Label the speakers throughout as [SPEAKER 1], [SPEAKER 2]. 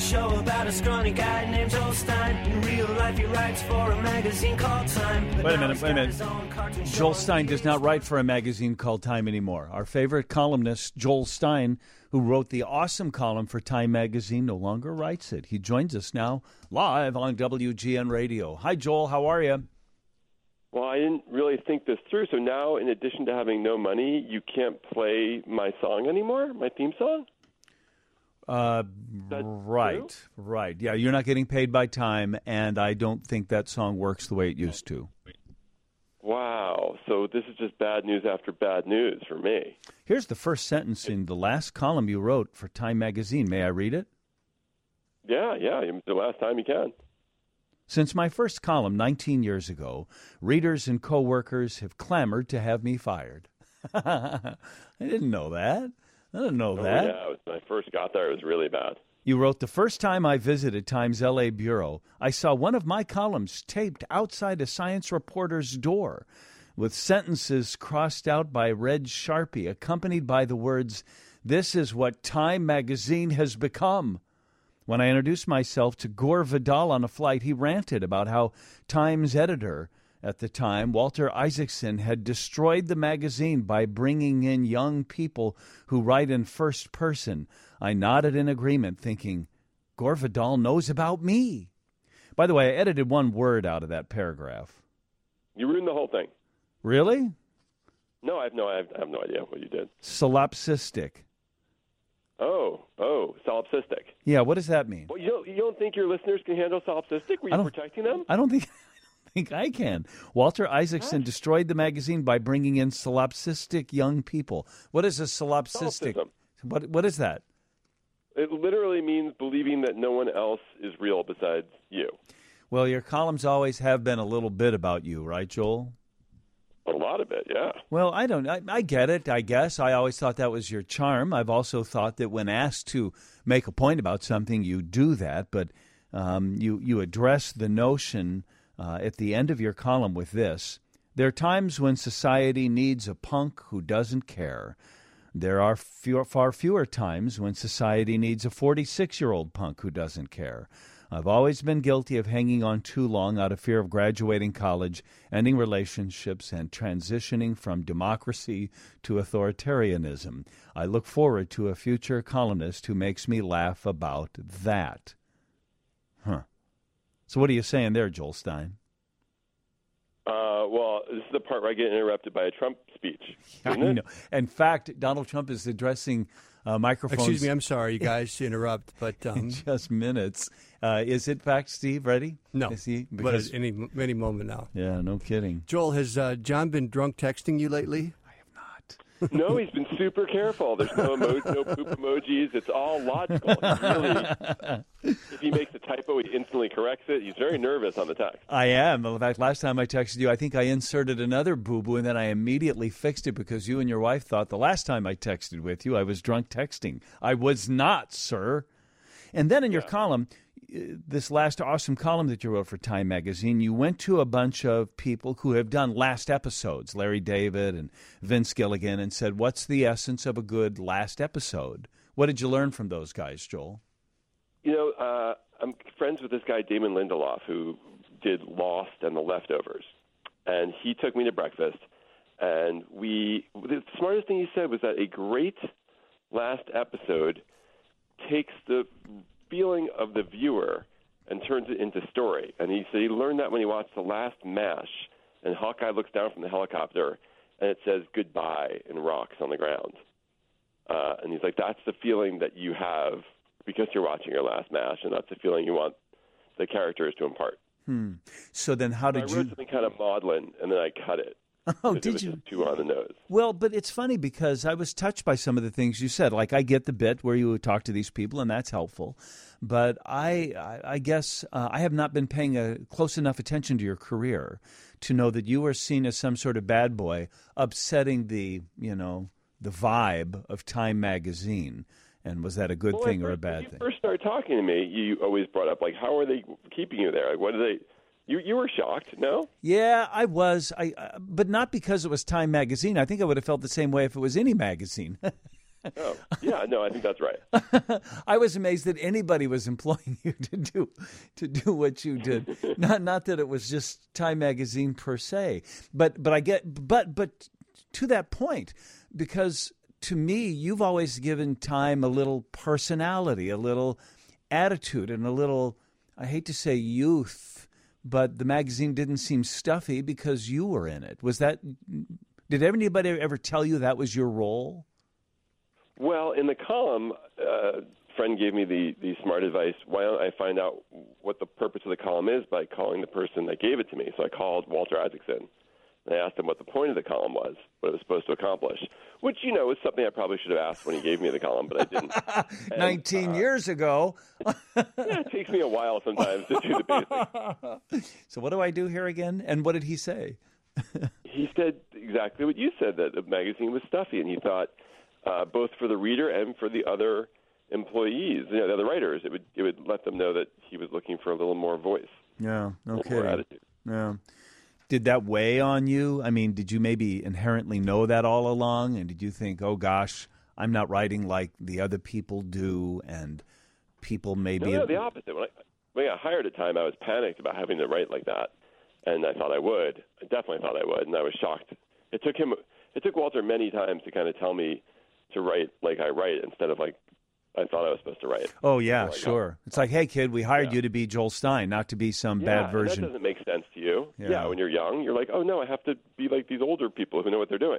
[SPEAKER 1] show about a scrawny guy named Joel Stein. In real life, he writes for a magazine called Time.
[SPEAKER 2] Wait a minute. Joel Stein does not write for a magazine called Time anymore. Our favorite columnist, Joel Stein, who wrote the awesome column for Time magazine, no longer writes it. He joins us now live on WGN Radio. Hi, Joel. How are you?
[SPEAKER 3] Well, I didn't really think this through. So now, in addition to having no money, you can't play my song anymore, my theme song?
[SPEAKER 2] Right.
[SPEAKER 3] True?
[SPEAKER 2] Yeah, you're not getting paid by Time, and I don't think that song works the way it used to.
[SPEAKER 3] Wow. So this is just bad news after bad news for me.
[SPEAKER 2] Here's the first sentence in the last column you wrote for Time magazine. May I read it?
[SPEAKER 3] Yeah. The last time you can.
[SPEAKER 2] Since my first column 19 years ago, readers and coworkers have clamored to have me fired. I didn't know that.
[SPEAKER 3] Yeah, when I first got there, it was really bad.
[SPEAKER 2] You wrote, the first time I visited Time's L.A. bureau, I saw one of my columns taped outside a science reporter's door with sentences crossed out by red Sharpie, accompanied by the words, "This is what Time magazine has become." When I introduced myself to Gore Vidal on a flight, he ranted about how Time's editor at the time, Walter Isaacson, had destroyed the magazine by bringing in young people who write in first person. I nodded in agreement, thinking, Gore Vidal knows about me. By the way, I edited one word out of that paragraph.
[SPEAKER 3] You ruined the whole thing.
[SPEAKER 2] Really?
[SPEAKER 3] No, I have no idea what you did.
[SPEAKER 2] Solipsistic.
[SPEAKER 3] Oh, solipsistic.
[SPEAKER 2] Yeah, what does that mean?
[SPEAKER 3] Well, you don't think your listeners can handle solipsistic? Were you protecting them?
[SPEAKER 2] I don't think I can. Walter Isaacson destroyed the magazine by bringing in solipsistic young people. What is a solipsistic? What is that?
[SPEAKER 3] It literally means believing that no one else is real besides you.
[SPEAKER 2] Well, your columns always have been a little bit about you, right, Joel?
[SPEAKER 3] A lot of it, yeah.
[SPEAKER 2] Well, I get it, I guess. I always thought that was your charm. I've also thought that when asked to make a point about something, you do that. But you address the notion at the end of your column with this. There are times when society needs a punk who doesn't care. There are far fewer times when society needs a 46-year-old punk who doesn't care. I've always been guilty of hanging on too long out of fear of graduating college, ending relationships, and transitioning from democracy to authoritarianism. I look forward to a future columnist who makes me laugh about that. So what are you saying there, Joel Stein?
[SPEAKER 3] Well, this is the part where I get interrupted by a Trump speech.
[SPEAKER 2] I know. In fact, Donald Trump is addressing microphones.
[SPEAKER 4] Excuse me, I'm sorry, you guys, to interrupt, but
[SPEAKER 2] in just minutes. Is it, in fact, Steve, ready?
[SPEAKER 4] No,
[SPEAKER 2] is he?
[SPEAKER 4] But at any moment now.
[SPEAKER 2] Yeah, no kidding.
[SPEAKER 4] Joel, has John been drunk texting you lately?
[SPEAKER 2] I have not.
[SPEAKER 3] No, he's been super careful. There's no poop emojis. It's all logical. If he makes a typo, he instantly corrects it. He's very nervous on the text.
[SPEAKER 2] I am. In fact, last time I texted you, I think I inserted another boo-boo, and then I immediately fixed it because you and your wife thought the last time I texted with you, I was drunk texting. I was not, sir. And then in your column, this last awesome column that you wrote for Time magazine, you went to a bunch of people who have done last episodes, Larry David and Vince Gilligan, and said, what's the essence of a good last episode? What did you learn from those guys, Joel?
[SPEAKER 3] I'm friends with this guy, Damon Lindelof, who did Lost and The Leftovers. And he took me to breakfast. And the smartest thing he said was that a great last episode takes the feeling of the viewer and turns it into story. And he said he learned that when he watched the last MASH, and Hawkeye looks down from the helicopter, and it says goodbye in rocks on the ground. And he's like, that's the feeling that you have because you're watching your last MASH, and that's the feeling you want the characters to impart.
[SPEAKER 2] So then how did
[SPEAKER 3] I wrote something kind of maudlin, and then I cut it.
[SPEAKER 2] Oh,
[SPEAKER 3] did you? Too on the nose.
[SPEAKER 2] Well, but it's funny because I was touched by some of the things you said. Like, I get the bit where you would talk to these people, and that's helpful. But I guess I have not been paying a close enough attention to your career to know that you were seen as some sort of bad boy, upsetting the vibe of Time magazine. And was that a good thing or a bad thing? When
[SPEAKER 3] you first started talking to me, you always brought up, like, how are they keeping you there? Like, what are they? You were shocked, no?
[SPEAKER 2] Yeah, I was. But not because it was Time magazine. I think I would have felt the same way if it was any magazine.
[SPEAKER 3] Oh, yeah, no, I think that's right.
[SPEAKER 2] I was amazed that anybody was employing you to do what you did. Not that it was just Time Magazine per se, but to that point, because to me, you've always given Time a little personality, a little attitude, and a little, I hate to say youth, but the magazine didn't seem stuffy because you were in it. Did anybody ever tell you that was your role?
[SPEAKER 3] Well, in the column, a friend gave me the smart advice, why don't I find out what the purpose of the column is by calling the person that gave it to me. So I called Walter Isaacson, and I asked him what the point of the column was, what it was supposed to accomplish, which, is something I probably should have asked when he gave me the column, but I didn't.
[SPEAKER 2] 19 years ago.
[SPEAKER 3] Yeah, it takes me a while sometimes to do the basics.
[SPEAKER 2] So what do I do here again? And what did he say?
[SPEAKER 3] He said exactly what you said, that the magazine was stuffy, and he thought both for the reader and for the other employees, the other writers, it would let them know that he was looking for a little more voice.
[SPEAKER 2] Yeah, okay.
[SPEAKER 3] More attitude.
[SPEAKER 2] Yeah. Did that weigh on you? I mean, did you maybe inherently know that all along? And did you think, oh, gosh, I'm not writing like the other people do, and people maybe...
[SPEAKER 3] No, the opposite. When I got hired at Time, I was panicked about having to write like that, and I thought I would. I definitely thought I would, and I was shocked. It took Walter many times to kind of tell me to write like I write instead of like I thought I was supposed to write.
[SPEAKER 2] Oh, yeah, sure. It's like, hey, kid, we hired you to be Joel Stein, not to be some bad version.
[SPEAKER 3] That doesn't make sense to you. Yeah, when you're young, you're like, oh, no, I have to be like these older people who know what they're doing.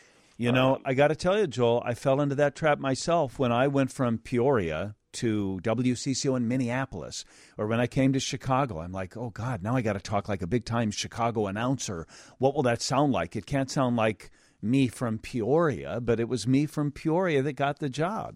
[SPEAKER 2] I got to tell you, Joel, I fell into that trap myself when I went from Peoria to WCCO in Minneapolis, or when I came to Chicago. I'm like, oh, God, now I got to talk like a big-time Chicago announcer. What will that sound like? It can't sound like me from Peoria, but it was me from Peoria that got the job,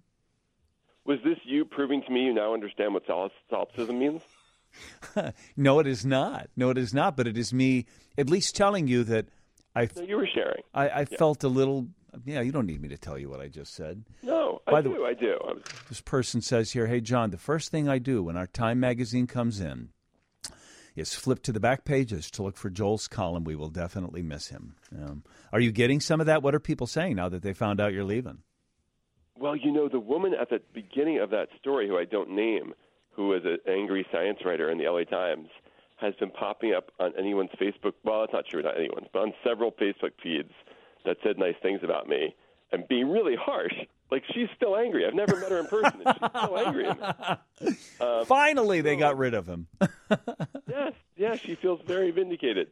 [SPEAKER 3] Was this you proving to me you now understand what solipsism means?
[SPEAKER 2] No, it is not. No, it is not. But it is me at least telling you that
[SPEAKER 3] No, you were sharing.
[SPEAKER 2] I felt a little. Yeah, you don't need me to tell you what I just said.
[SPEAKER 3] No, I do.
[SPEAKER 2] This person says here, hey, John, the first thing I do when our Time magazine comes in is flip to the back pages to look for Joel's column. We will definitely miss him. Are you getting some of that? What are people saying now that they found out you're leaving?
[SPEAKER 3] Well, the woman at the beginning of that story, who I don't name, who was an angry science writer in the LA Times, has been popping up on anyone's Facebook. Well, that's not true, not anyone's, but on several Facebook feeds that said nice things about me and being really harsh. Like, she's still angry. I've never met her in person, and she's still angry at me.
[SPEAKER 2] Finally, they got rid of him.
[SPEAKER 3] Yes, she feels very vindicated.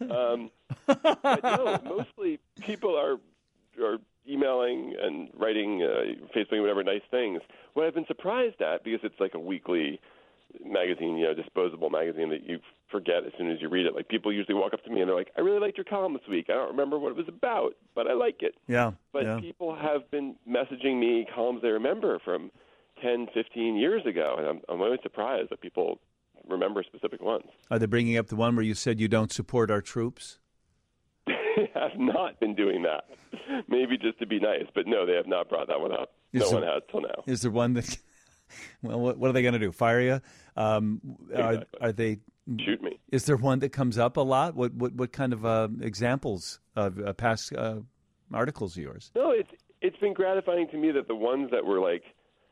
[SPEAKER 3] But no, mostly people are emailing and writing, Facebooking, whatever, nice things. What I've been surprised at, because it's like a weekly magazine, disposable magazine that you forget as soon as you read it. Like, people usually walk up to me and they're like, I really liked your column this week. I don't remember what it was about, but I like it.
[SPEAKER 2] Yeah.
[SPEAKER 3] But people have been messaging me columns they remember from 10, 15 years ago, and I'm always surprised that people remember specific ones.
[SPEAKER 2] Are they bringing up the one where you said you don't support our troops?
[SPEAKER 3] They have not been doing that. Maybe just to be nice, but no, they have not brought that one up. No one has till now.
[SPEAKER 2] Is there one that? Well, what are they going to do? Fire you?
[SPEAKER 3] Exactly.
[SPEAKER 2] Are they
[SPEAKER 3] shoot me?
[SPEAKER 2] Is there one that comes up a lot? What kind of examples of past articles of yours?
[SPEAKER 3] No, it's been gratifying to me that the ones that were like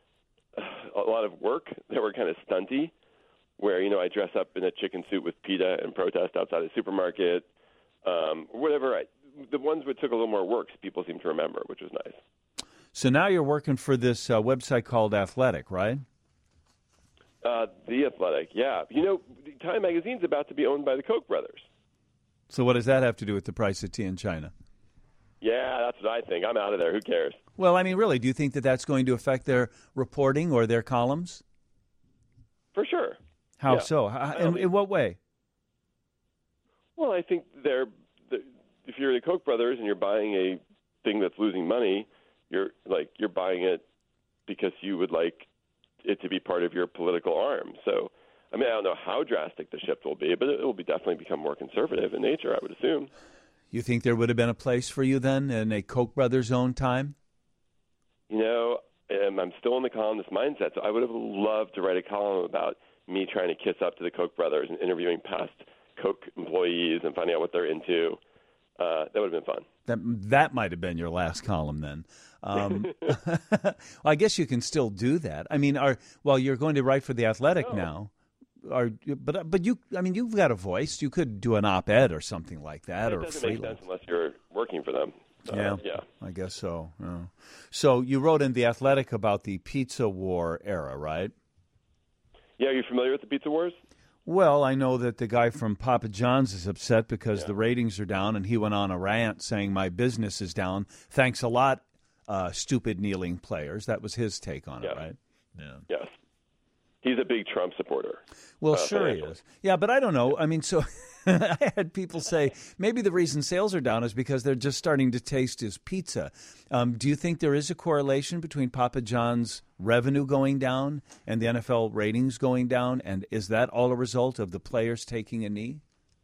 [SPEAKER 3] a lot of work, that were kind of stunty, where I dress up in a chicken suit with PETA and protest outside a supermarket, whatever. The ones that took a little more work, people seem to remember, which was nice.
[SPEAKER 2] So now you're working for this website called Athletic, right?
[SPEAKER 3] The Athletic, yeah. Time Magazine's about to be owned by the Koch brothers.
[SPEAKER 2] So what does that have to do with the price of tea in China?
[SPEAKER 3] Yeah, that's what I think. I'm out of there. Who cares?
[SPEAKER 2] Well, I mean, really, do you think that that's going to affect their reporting or their columns?
[SPEAKER 3] For sure.
[SPEAKER 2] How
[SPEAKER 3] yeah.
[SPEAKER 2] so? In what way?
[SPEAKER 3] Well, I think if you're the Koch brothers and you're buying a thing that's losing money, you're buying it because you would like it to be part of your political arm. So, I mean, I don't know how drastic the shift will be, but it will definitely become more conservative in nature, I would assume.
[SPEAKER 2] You think there would have been a place for you then in a Koch brothers own time?
[SPEAKER 3] I'm still in the columnist mindset, so I would have loved to write a column about me trying to kiss up to the Koch brothers and interviewing past Koch employees and finding out what they're into. That would have been fun.
[SPEAKER 2] That might have been your last column then. Well, I guess you can still do that. I mean, you're going to write for The Athletic now. But you've got a voice. You could do an op-ed or something like that.
[SPEAKER 3] It doesn't make sense unless you're working for them. Yeah,
[SPEAKER 2] I guess so. Yeah. So you wrote in The Athletic about the pizza war era, right?
[SPEAKER 3] Yeah, are you familiar with the pizza wars?
[SPEAKER 2] Well, I know that the guy from Papa John's is upset because the ratings are down, and he went on a rant saying, my business is down. Thanks a lot, stupid kneeling players. That was his take on it, right? Yeah.
[SPEAKER 3] Yes. He's a big Trump supporter.
[SPEAKER 2] Well, sure he is. Yeah, but I don't know. I mean, so I had people say maybe the reason sales are down is because they're just starting to taste his pizza. Do you think there is a correlation between Papa John's revenue going down and the NFL ratings going down? And is that all a result of the players taking a knee?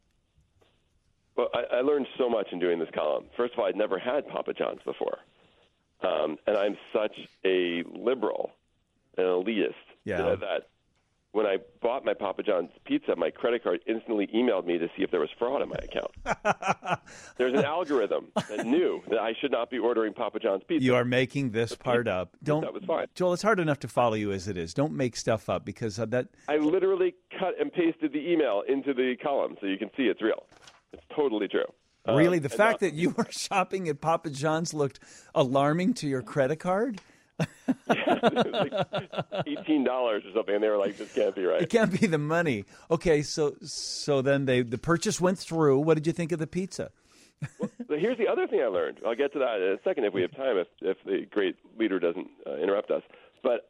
[SPEAKER 3] Well, I learned so much in doing this column. First of all, I'd never had Papa John's before. And I'm such a liberal, an elitist, that when I bought my Papa John's pizza, my credit card instantly emailed me to see if there was fraud in my account. There's an algorithm that knew that I should not be ordering Papa John's pizza.
[SPEAKER 2] You are making this part up.
[SPEAKER 3] That was fine.
[SPEAKER 2] Joel, it's hard enough to follow you as it is. Don't make stuff up because that.
[SPEAKER 3] I literally cut and pasted the email into the column so you can see it's real. It's totally true.
[SPEAKER 2] Really? The fact that you were shopping at Papa John's looked alarming to your credit card?
[SPEAKER 3] Yeah, it was like $18 or something, and they were like, "This can't be right.
[SPEAKER 2] It can't be the money." Okay, so then the purchase went through. What did you think of the pizza?
[SPEAKER 3] Well, here's the other thing I learned. I'll get to that in a second if we have time, if the great leader doesn't interrupt us. But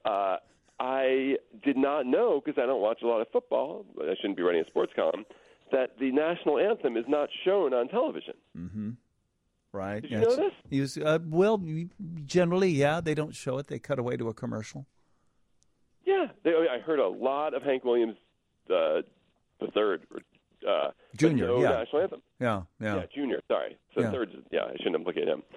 [SPEAKER 3] I did not know, because I don't watch a lot of football, I shouldn't be writing a sports column, that the national anthem is not shown on television.
[SPEAKER 2] Mm-hmm. Right.
[SPEAKER 3] Did you know this?
[SPEAKER 2] Well, generally, yeah. They don't show it. They cut away to a commercial.
[SPEAKER 3] Yeah. I heard a lot of Hank Williams the third.
[SPEAKER 2] Junior,
[SPEAKER 3] no national anthem.
[SPEAKER 2] Yeah.
[SPEAKER 3] Junior, sorry. So third, I shouldn't implicate him.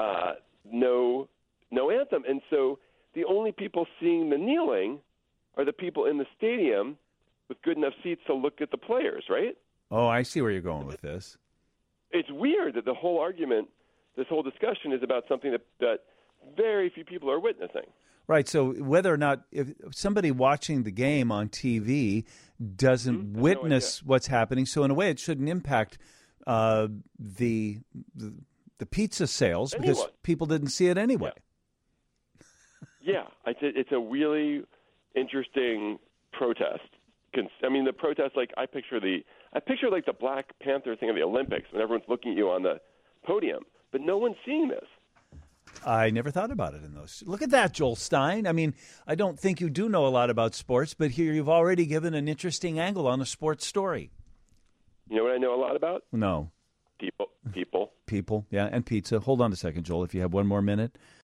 [SPEAKER 3] No anthem. And so the only people seeing the kneeling are the people in the stadium with good enough seats to look at the players, right?
[SPEAKER 2] Oh, I see where you're going with this.
[SPEAKER 3] It's weird that the whole argument, this whole discussion is about something that very few people are witnessing.
[SPEAKER 2] Right. So whether or not if somebody watching the game on TV doesn't witness what's happening, so in a way it shouldn't impact the pizza sales because people didn't see it anyway.
[SPEAKER 3] Yeah, it's a really interesting protest. I mean, the protest, like I picture like the Black Panther thing of the Olympics when everyone's looking at you on the podium, but no one's seeing this.
[SPEAKER 2] I never thought about it in those. Look at that, Joel Stein. I mean, I don't think you do know a lot about sports, but here you've already given an interesting angle on a sports story.
[SPEAKER 3] You know what I know a lot about?
[SPEAKER 2] No.
[SPEAKER 3] People.
[SPEAKER 2] People, yeah, and pizza. Hold on a second, Joel, if you have one more minute.